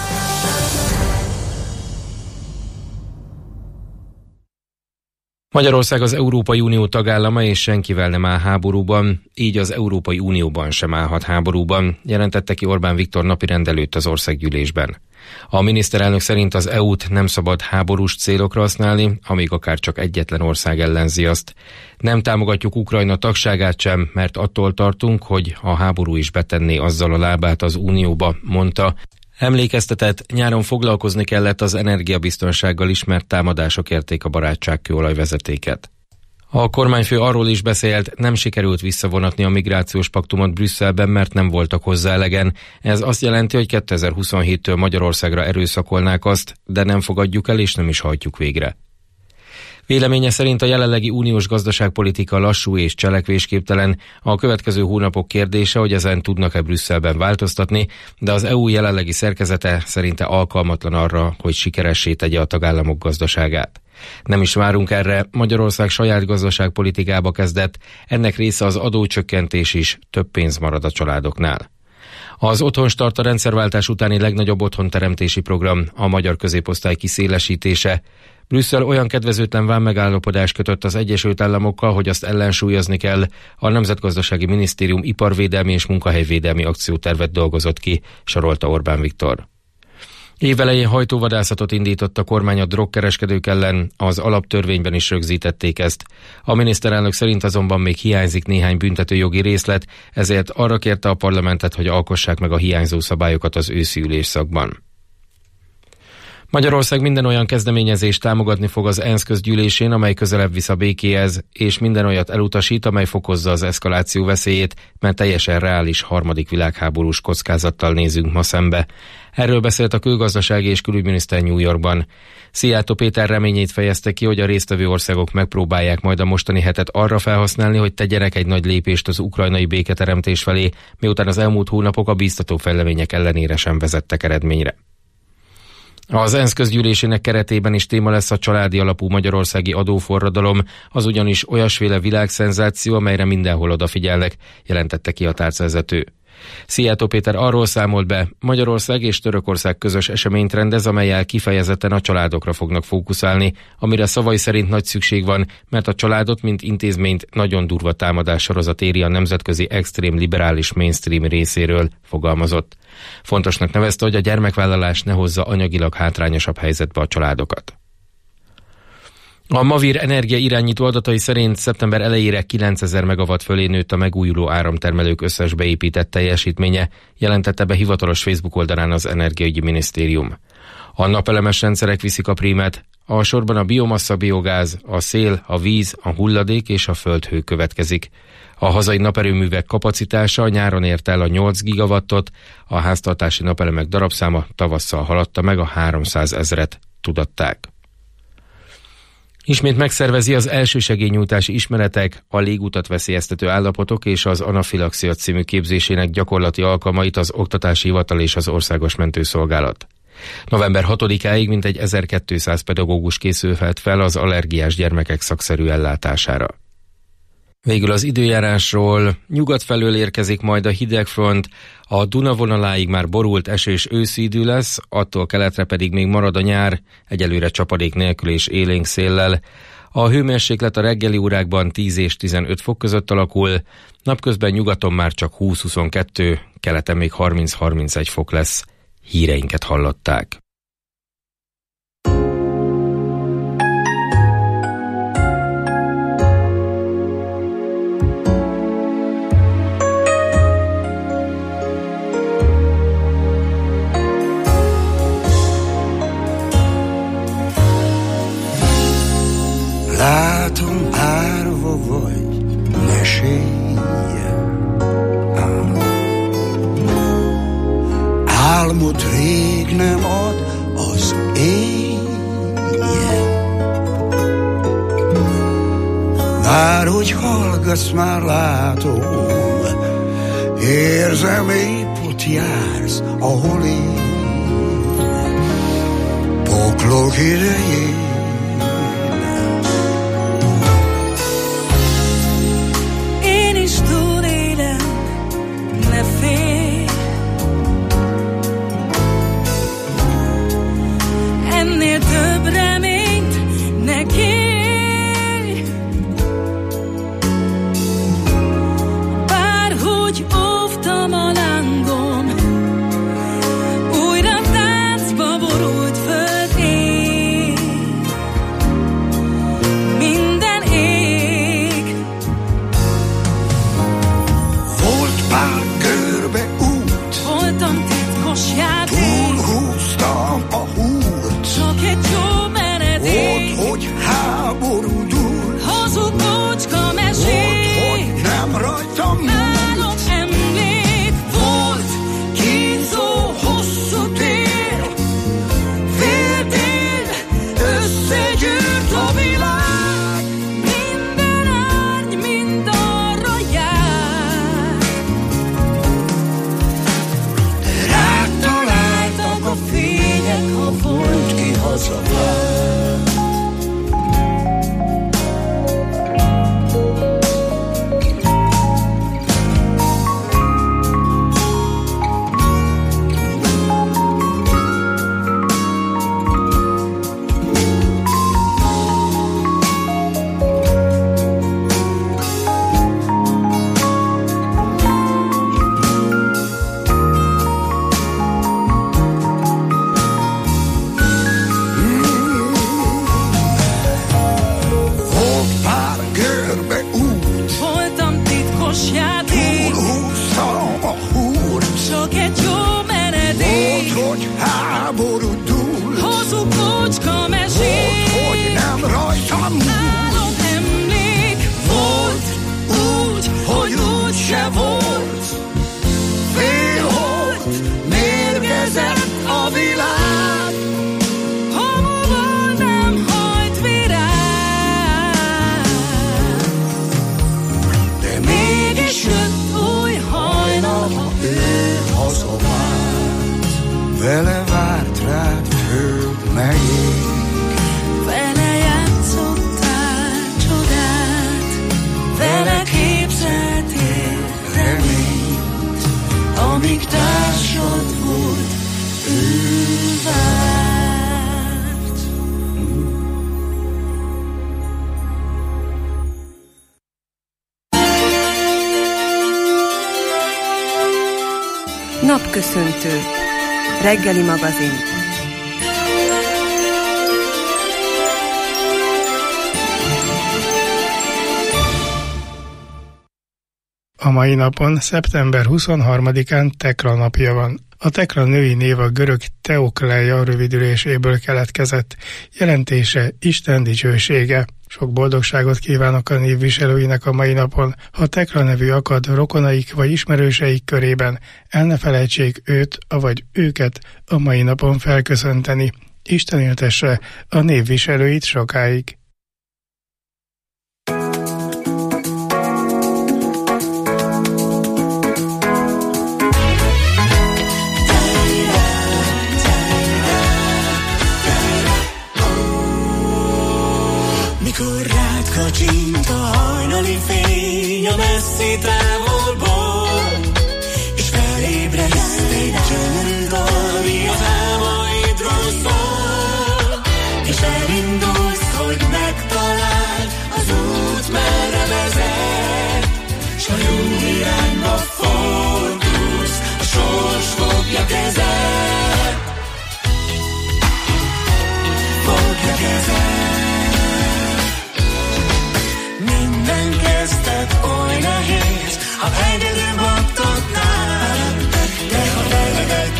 Speaker 4: Magyarország az Európai Unió tagállama, és senkivel nem áll háborúban, így az Európai Unióban sem állhat háborúban, jelentette ki Orbán Viktor napirend előtt az országgyűlésben. A miniszterelnök szerint az EU-t nem szabad háborús célokra használni, amíg akár csak egyetlen ország ellenzi azt. Nem támogatjuk Ukrajna tagságát sem, mert attól tartunk, hogy a háború is betenné azzal a lábát az Unióba, mondta. Emlékeztetett, nyáron foglalkozni kellett az energiabiztonsággal is, mert támadások érték a barátságkőolajvezetéket. A kormányfő arról is beszélt, nem sikerült visszavonatni a migrációs paktumot Brüsszelben, mert nem voltak hozzá elegen. Ez azt jelenti, hogy 2027-től Magyarországra erőszakolnák azt, de nem fogadjuk el és nem is hajtjuk végre. Véleménye szerint a jelenlegi uniós gazdaságpolitika lassú és cselekvésképtelen. A következő hónapok kérdése, hogy ezen tudnak-e Brüsszelben változtatni, de az EU jelenlegi szerkezete szerinte alkalmatlan arra, hogy sikeressé tegye a tagállamok gazdaságát. Nem is várunk erre, Magyarország saját gazdaságpolitikába kezdett, ennek része az adócsökkentés is, több pénz marad a családoknál. Az Otthonstart a rendszerváltás utáni legnagyobb otthonteremtési program, a magyar középosztály kiszélesítése. Brüsszel olyan kedvezőtlen vámmegállapodást kötött az Egyesült Államokkal, hogy azt ellensúlyozni kell. A Nemzetgazdasági Minisztérium iparvédelmi és munkahelyvédelmi akciótervet dolgozott ki, sorolta Orbán Viktor. Évelején hajtóvadászatot indított a kormány a drogkereskedők ellen, az alaptörvényben is rögzítették ezt. A miniszterelnök szerint azonban még hiányzik néhány büntetőjogi részlet, ezért arra kérte a parlamentet, hogy alkossák meg a hiányzó szabályokat az őszi ülésszakban. Magyarország minden olyan kezdeményezést támogatni fog az ENSZ közgyűlésén, amely közelebb visz a békéhez, és minden olyat elutasít, amely fokozza az eszkaláció veszélyét, mert teljesen reális harmadik világháborús kockázattal nézünk ma szembe. Erről beszélt a külgazdasági és külügyminiszter New Yorkban. Szijjártó Péter reményét fejezte ki, hogy a résztvevő országok megpróbálják majd a mostani hetet arra felhasználni, hogy tegyenek egy nagy lépést az ukrajnai béketeremtés felé, miután az elmúlt hónapok a bíztató fejlemények ellenére sem vezettek eredményre. Az ENSZ közgyűlésének keretében is téma lesz a családi alapú magyarországi adóforradalom, az ugyanis olyasféle világszenzáció, amelyre mindenhol odafigyelnek, jelentette ki a tárcavezető. Szijjártó Péter arról számolt be, Magyarország és Törökország közös eseményt rendez, amellyel kifejezetten a családokra fognak fókuszálni, amire szavai szerint nagy szükség van, mert a családot, mint intézményt nagyon durva támadássorozat éri a nemzetközi extrém liberális mainstream részéről, fogalmazott. Fontosnak nevezte, hogy a gyermekvállalás ne hozza anyagilag hátrányosabb helyzetbe a családokat. A Mavir Energia irányító adatai szerint szeptember elejére 9000 megawatt fölé nőtt a megújuló áramtermelők összes beépített teljesítménye, jelentette be hivatalos Facebook oldalán az Energiaügyi Minisztérium. A napelemes rendszerek viszik a prímet, a sorban a biomassa, biogáz, a szél, a víz, a hulladék és a földhő következik. A hazai naperőművek kapacitása nyáron ért el a 8 gigawattot, a háztartási napelemek darabszáma tavasszal haladta meg a 300 000-et, tudatták. Ismét megszervezi az elsősegélynyújtási ismeretek, a légutat veszélyeztető állapotok és az anafilaxia című képzésének gyakorlati alkalmait az Oktatási Hivatal és az Országos Mentőszolgálat. November 6-áig mintegy 1200 pedagógus készülhet fel az allergiás gyermekek szakszerű ellátására. Végül az időjárásról: nyugat felől érkezik majd a hidegfront, a Duna vonaláig már borult esős őszi idő lesz, attól keletre pedig még marad a nyár, egyelőre csapadék nélkül és élénk széllel. A hőmérséklet a reggeli órákban 10 és 15 fok között alakul, napközben nyugaton már csak 20-22, keleten még 30-31 fok lesz. Híreinket hallották.
Speaker 10: Látom, árva vagy, mesélje. Álmod rég nem ad az éjjel. Bár hogy hallgatsz, már látom, érzem épp ott ott jársz, ahol én, poklok idején.
Speaker 11: Én is túlélem, ne félj, ennél több reményt ne kérj. Bárhogy óvtam a lángom, újra táncba borult föld ég. Minden ég.
Speaker 10: Volt pár körbe út,
Speaker 11: Voltam titkos játék,
Speaker 10: túlhúztam a húrt,
Speaker 11: csak egy jó menedék.
Speaker 10: volt, hogy háború dúl,
Speaker 11: Hazug ócska mesék,
Speaker 10: volt, hogy nem rajtam múlt.
Speaker 11: álom emlék. Volt
Speaker 10: Kínzó hosszú tér, féltél, összegyűrt a világ.
Speaker 11: minden árny, mind arra jár.
Speaker 10: Rád találtak a fények, ha volt ki hazavár. Volt pár görbe út,
Speaker 11: Voltam titkos játék,
Speaker 10: túlhúztam a húrt,
Speaker 11: csak egy jó menedék.
Speaker 10: volt, hogy háború dúl,
Speaker 11: Hazug ócska mesék,
Speaker 10: hogy nem rajtam múlt.
Speaker 11: álom emlék. Volt úgy, hogy úgy se volt.
Speaker 10: Félholt, mérgezett a világ,
Speaker 11: Hamuból nem hajt virág,
Speaker 10: de mégis jött
Speaker 11: új hajnal,
Speaker 10: ha ő hazavárt. Vele várt rád föld meg ég,
Speaker 11: vele játszottál csodát, vele képzeltél reményt, amíg társad volt, ő várt.
Speaker 3: Napköszöntő. Reggeli magazin.
Speaker 2: A mai napon, szeptember 23-án Tekla napja van. A Tekla női név a görög Teokleia rövidüléséből keletkezett, jelentése Isten dicsősége. Sok boldogságot kívánok a névviselőinek a mai napon. Ha Tekla nevű akad rokonaik vagy ismerőseik körében, el ne felejtsék őt, avagy őket a mai napon felköszönteni. Isten éltesse a névviselőit sokáig.
Speaker 11: Mikor rád kacsint a hajnali fény a messzi távolból, és felébreszt egy gyönyörű dal, ami az álmaidról szól, és elindulsz, hogy megtaláld az út, merre vezet, s a jó irányba fordulsz, a sors fogja kezed, fogja kezed. Minden kezdet oly nehéz, ha egyedül magtadnál, de ha veled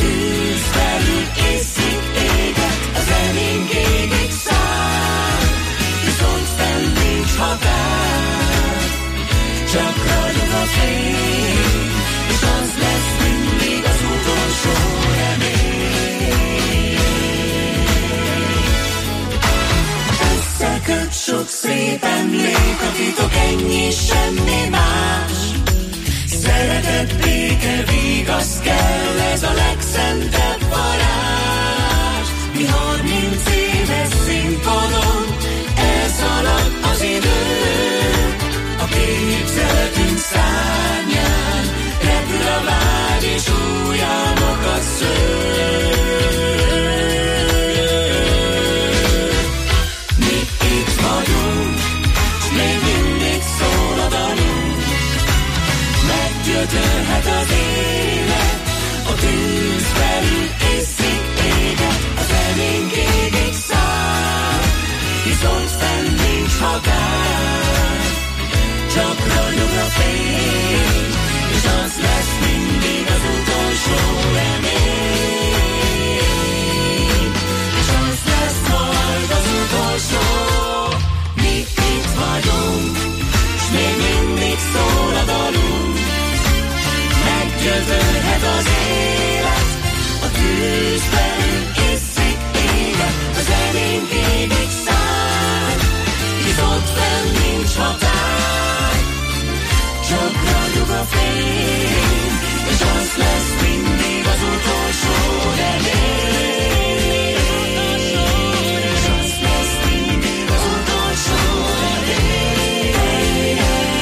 Speaker 10: tűz felül észik, éget, a zenénk égig száll, viszont fenn nincs határ, csak ragyog a fény, és az lesz mindig az utolsó remény. Összeköt sok szép emlék, a titok ennyi, semmi más. Szeretet, béke, vigasz kell, ez a legszentebb varázs. Mi 30 éves színpadon, elszalad az idő, a képzeletünk szárnyán repül a vágy és új álmokat szőr. Mi itt vagyunk, s még mindig szól a dalunk, meggyötörhet az élet, a tűz felül észik, éget, a zenénk égig száll, viszont fenn nincs határ, csak ragyog a fény, és az lesz mindig az utolsó remény, és az lesz majd az utolsó. Mi itt vagyunk, s még mindig szól a dalunk, meggyőződhet az élet, a tűz felül észik, éget, a zenénk égig száll, viszont fenn nincs határ, csak ragyog a fény, és az lesz mindig az utolsó remény, és az lesz mindig az utolsó remény,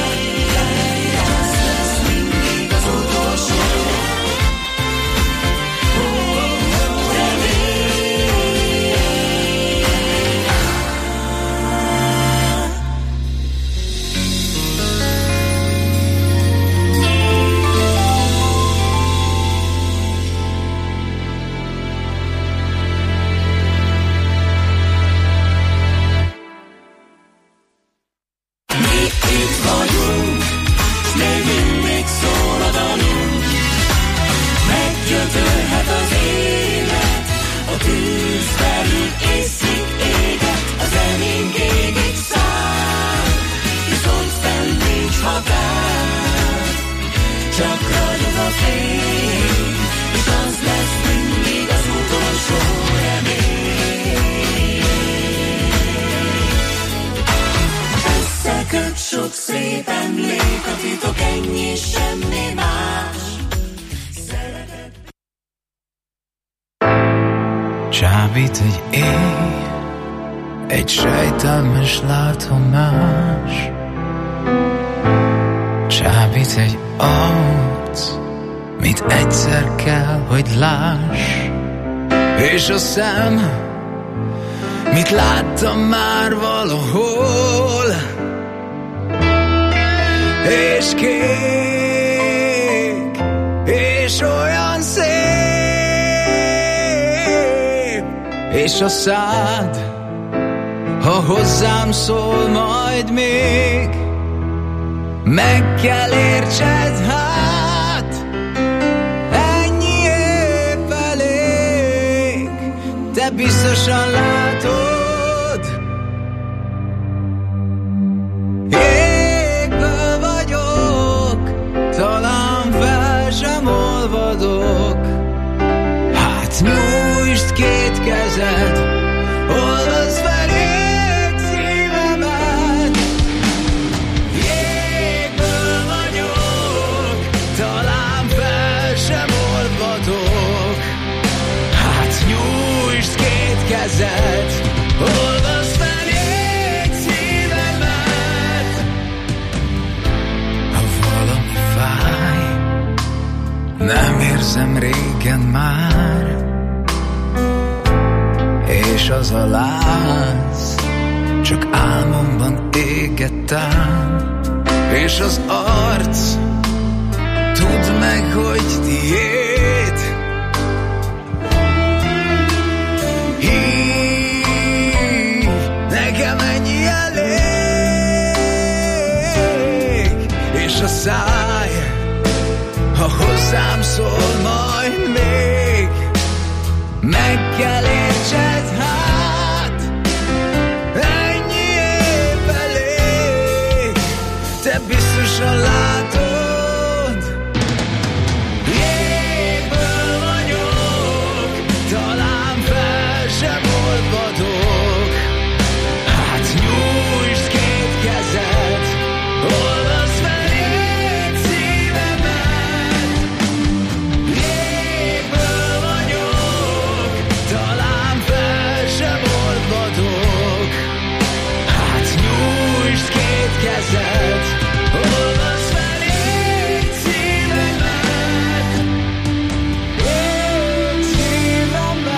Speaker 10: az lesz mindig az utolsó sok szép emlék, a titok ennyi, semmi más. Szeretet.
Speaker 12: Csábít egy éj, egy sejtelmes látomás. Csábít egy arc, mit egyszer kell, hogy láss. És a szem, mit láttam már valahol. És kék, és olyan szép, és a szád, ha hozzám szól majd még, meg kell értsed, hát ennyi épp elég, te biztosan látod. Talán fel sem olvadok, hát nyújtsd két kezed, olvasd veled szívemet. Jégből vagyok, talán fel sem olvadok, hát nyújtsd két kezed, olvasd veled szívemet. Ha valami fáj, nem érzem régen már, és az a láz csak álmomban égettem, és az arc tudd meg, hogy tiéd. Hív, nekem ennyi elég, és a száj, ha hozzám szól majd még, meg kell értsed, hát ennyi év elég, te biztosan látod. Jégből vagyok, talán fel sem oldhatok, hát nyújtsd két kezed, oldasd fel én szívemet. Jégből vagyok, talán fel sem oldhatok, hát nyújtsd két kezed, oldasd fel én szívemet. Én szívemet.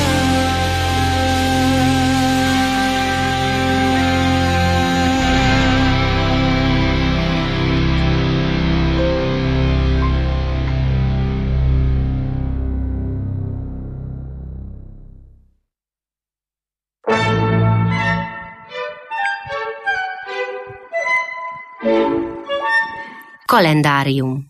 Speaker 13: Kalendárium.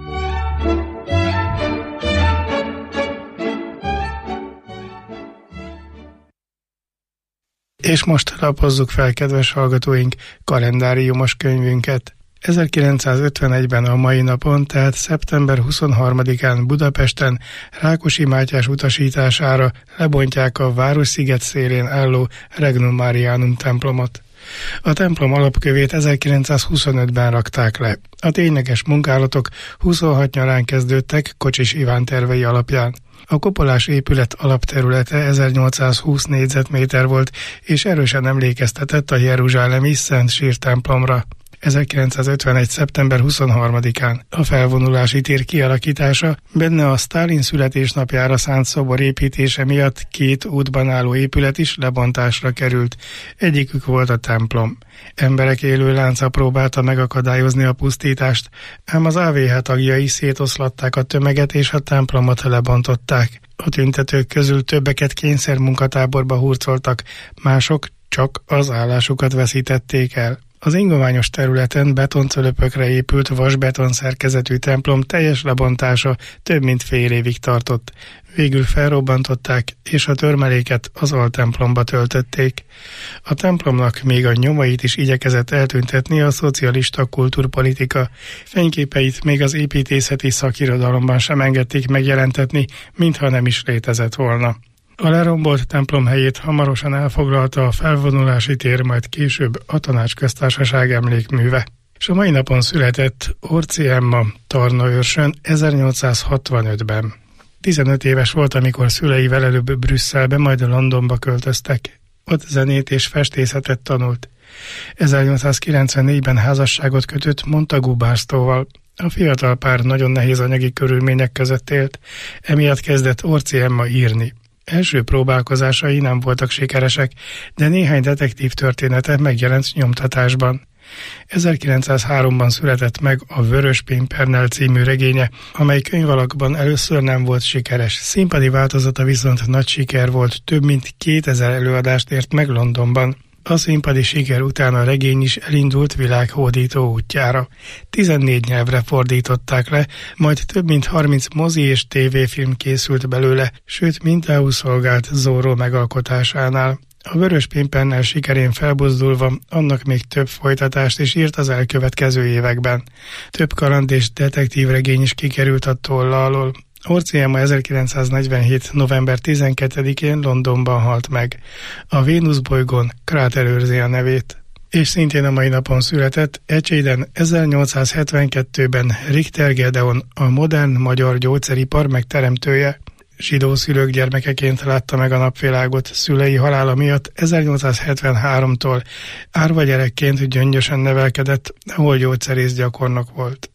Speaker 2: És most lapozzuk fel, kedves hallgatóink, kalendáriumos könyvünket. 1951-ben a mai napon, tehát szeptember 23-án Budapesten Rákosi Mátyás utasítására lebontják a Várossziget szélén álló Regnum Marianum templomot. A templom alapkövét 1925-ben rakták le. A tényleges munkálatok 26 nyarán kezdődtek Kocsis Iván tervei alapján. A kopolás épület alapterülete 1820 négyzetméter volt, és erősen emlékeztetett a jeruzsálemi Szent Sír templomra. 1951. szeptember 23-án a felvonulási tér kialakítása, benne a Sztálin születésnapjára szánt szobor építése miatt 2 útban álló épület is lebontásra került. Egyikük volt a templom. Emberek élő lánca próbálta megakadályozni a pusztítást, ám az AVH tagjai szétoszlatták a tömeget és a templomot lebontották. A tüntetők közül többeket kényszermunkatáborba hurcoltak, mások csak az állásukat veszítették el. Az ingományos területen betoncölöpökre épült vasbeton szerkezetű templom teljes lebontása több mint fél évig tartott. Végül felrobbantották, és a törmeléket az altemplomba töltötték. A templomnak még a nyomait is igyekezett eltüntetni a szocialista kultúrpolitika. Fényképeit még az építészeti szakirodalomban sem engedték megjelentetni, mintha nem is létezett volna. A lerombolt templom helyét hamarosan elfoglalta a felvonulási tér, majd később a Tanácsköztársaság emlékműve. És a mai napon született Orczy Emma Tarnaőrsön 1865-ben. 15 éves volt, amikor szüleivel előbb Brüsszelbe, majd Londonba költöztek. Ott zenét és festészetet tanult. 1894-ben házasságot kötött Montagu Barstowval. A fiatal pár nagyon nehéz anyagi körülmények között élt, emiatt kezdett Orczy Emma írni. Első próbálkozásai nem voltak sikeresek, de néhány detektív története megjelent nyomtatásban. 1903-ban született meg a Vörös Pimpernel című regénye, amely könyvalakban először nem volt sikeres. Színpadi változata viszont nagy siker volt, több mint 2000 előadást ért meg Londonban. A színpadi siker után a regény is elindult világhódító útjára. 14 nyelvre fordították le, majd több mint 30 mozi és tévéfilm készült belőle, sőt mintául szolgált Zorro megalkotásánál. A Vörös Pimpernel sikerén felbuzdulva annak még több folytatást is írt az elkövetkező években. Több kaland és detektív regény is kikerült a tolla alól. Orczy Emma 1947. november 12-én Londonban halt meg. A Vénusz bolygón kráter őrzi a nevét. És szintén a mai napon született Ecseden 1872-ben Richter Gedeon, a modern magyar gyógyszeripar megteremtője. Zsidó szülők gyermekeként látta meg a napvilágot, szülei halála miatt 1873-tól árva gyerekként Gyöngyösen nevelkedett, ahol gyógyszerész gyakornok volt.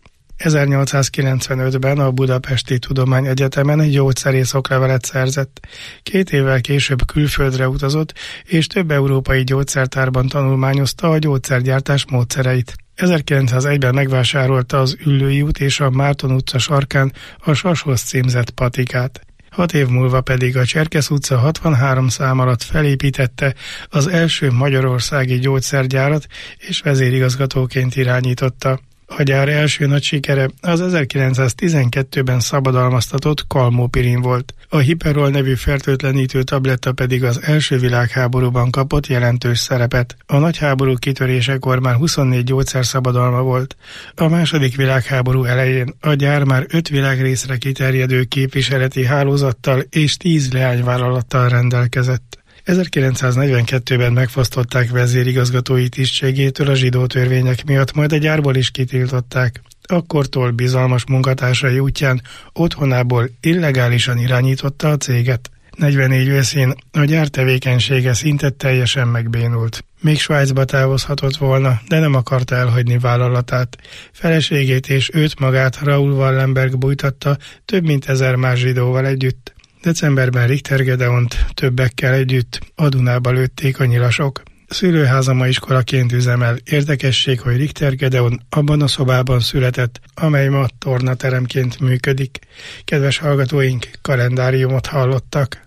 Speaker 2: 1895-ben a Budapesti Tudományegyetemen gyógyszerész oklevelet szerzett. 2 évvel később külföldre utazott, és több európai gyógyszertárban tanulmányozta a gyógyszergyártás módszereit. 1901-ben megvásárolta az Üllői út és a Márton utca sarkán a Sashoz címzett patikát. 6 év múlva pedig a Cserkesz utca 63 szám alatt felépítette az első magyarországi gyógyszergyárat, és vezérigazgatóként irányította. A gyár első nagy sikere az 1912-ben szabadalmaztatott Kalmópirin volt. A Hiperol nevű fertőtlenítő tabletta pedig az első világháborúban kapott jelentős szerepet. A nagy háború kitörésekor már 24 gyógyszerszabadalma volt. A második világháború elején a gyár már 5 világrészre kiterjedő képviseleti hálózattal és 10 leányvállalattal rendelkezett. 1942-ben megfosztották vezérigazgatói tisztségétől a zsidó törvények miatt, majd a gyárból is kitiltották. Akkortól bizalmas munkatársai útján otthonából illegálisan irányította a céget. 44 őszén a gyár tevékenysége szinte teljesen megbénult. Még Svájcba távozhatott volna, de nem akarta elhagyni vállalatát. Feleségét és őt magát Raoul Wallenberg bújtatta több mint 1000 más zsidóval együtt. Decemberben Richter Gedeont többekkel együtt a Dunába lőtték a nyilasok. Szülőházama iskolaként üzemel. Érdekesség, hogy Richter Gedeon abban a szobában született, amely ma tornateremként működik. Kedves hallgatóink, kalendáriumot hallottak.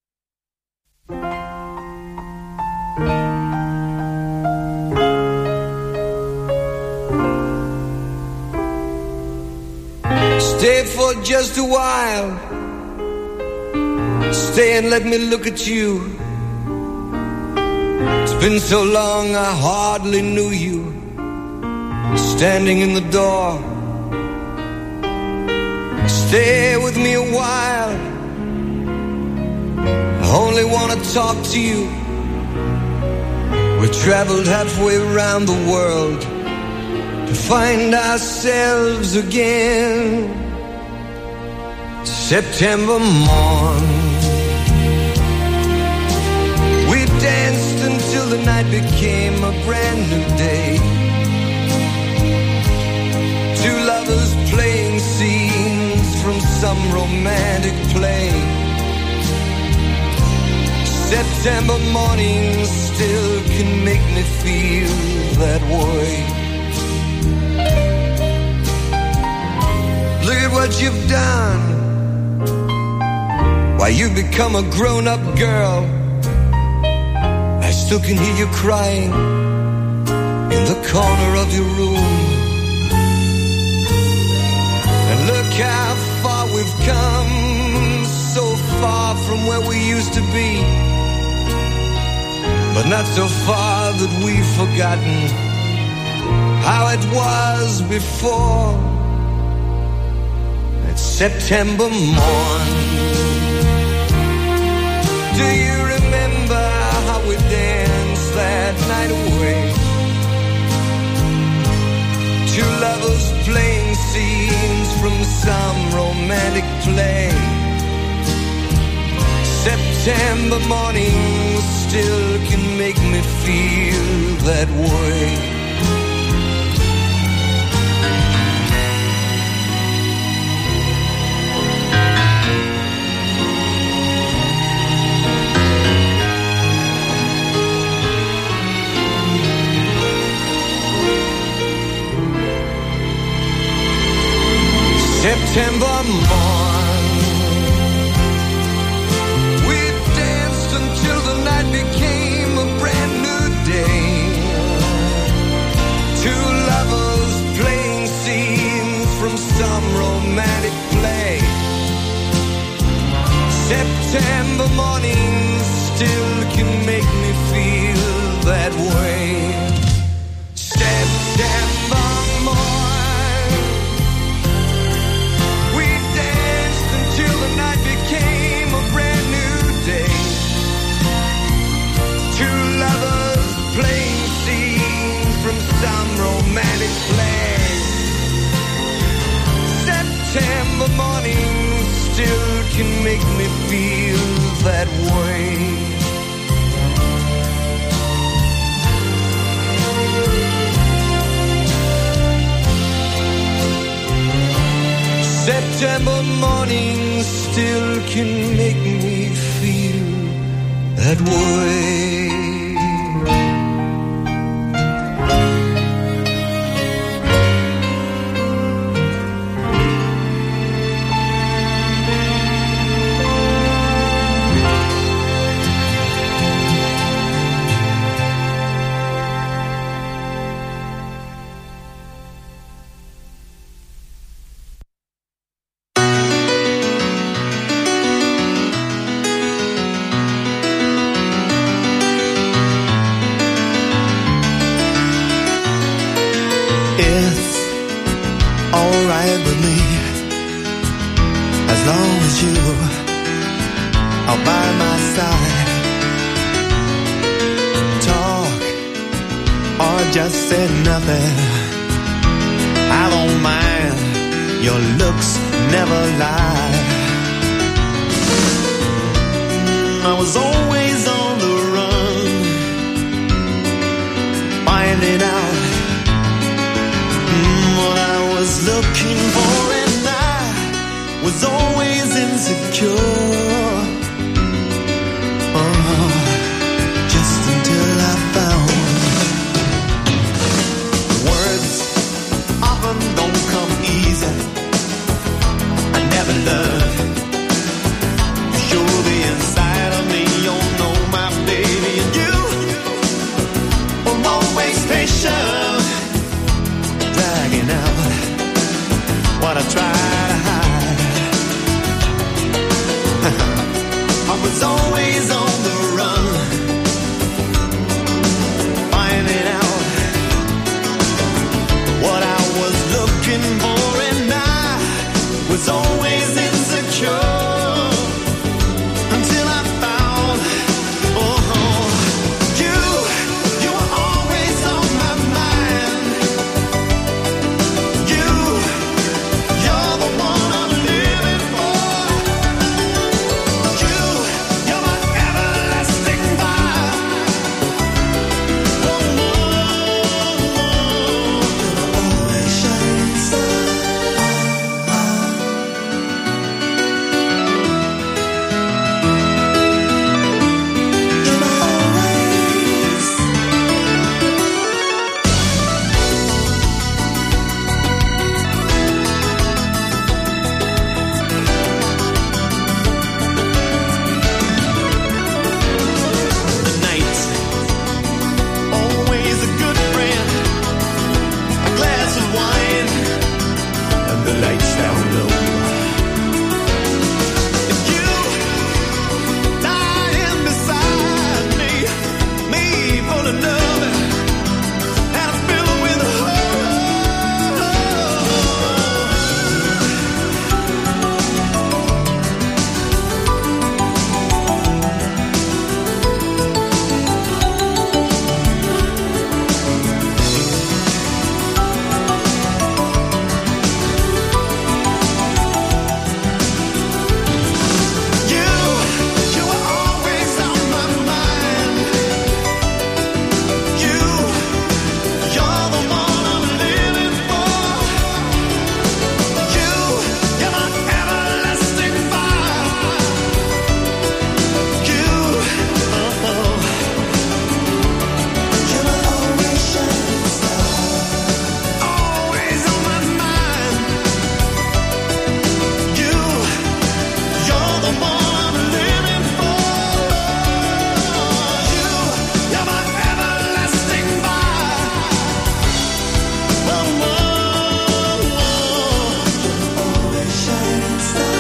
Speaker 12: Stay for just a while. Stay and let me look at you. It's been so long I hardly knew you. Standing in the door. Stay with me a while. I only want to talk to you. We traveled halfway around the world to find ourselves again. September morn, we danced until the night became a brand new day. Two lovers playing scenes from some romantic play. September morning still can make me feel that way. Look at what you've done. Why, you've become a grown-up girl. I still can hear you crying in the corner of your room. And look how far we've come, so far from where we used to be, but not so far that we've forgotten how it was before. It's September morn. Do you remember how we danced that night away? Two lovers playing scenes from some romantic play. September morning still can make me feel that way. September morn, we danced until the night became a brand new day. Two lovers playing scenes from some romantic play. September morning still can make me feel that way. September morn, playing scenes from some romantic play. September morning still can make me feel that way. September morning still can make me feel that way. It's alright with me, as long as you are by my side. Talk or just say nothing, I don't mind, your looks never lie. I was always on the run, finding out what I was looking for, and I was always insecure. Oh, just until I found words often don't come easy. I never learned to show the inside of me. You know my baby, and you were always patient, dragging out what I tried to hide. I was always on the run, finding out what I was looking for, and I was always insecure until I found, oh, you were always on my mind. You're the one I'm living for. You're my everlasting fire. Oh, always shining star. Always a good friend, a glass of wine, and the lights down low. And you lying beside me full of love, and I'm filled with you were always on my mind. You're the one I'm living for. You're my everlasting fire. You're my always shining star. Always on my mind. You're the one I'm living for. You're my everlasting fire. Always shining star.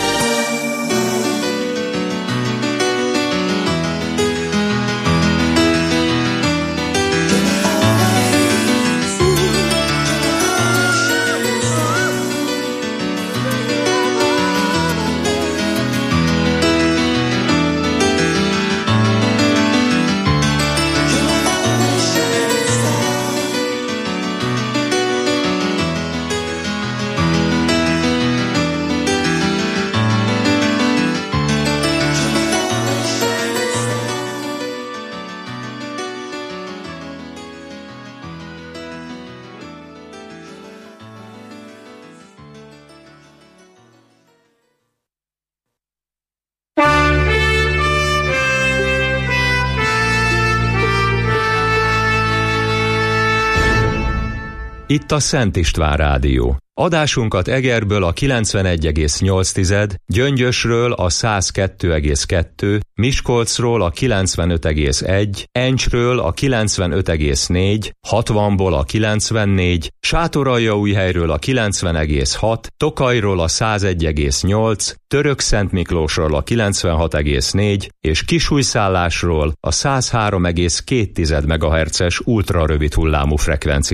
Speaker 1: Itt a Szent István Rádió. Adásunkat Egerből a 91,8, Gyöngyösről a 102,2, Miskolcról a 95,1, Encsről a 95,4, 60-ból a 94, Sátoraljaújhelyről a 90,6, Tokajról a 101,8, Törökszentmiklósról a 96,4 és Kisújszállásról a 103,2 MHz-es ultrarövid hullámú frekvencián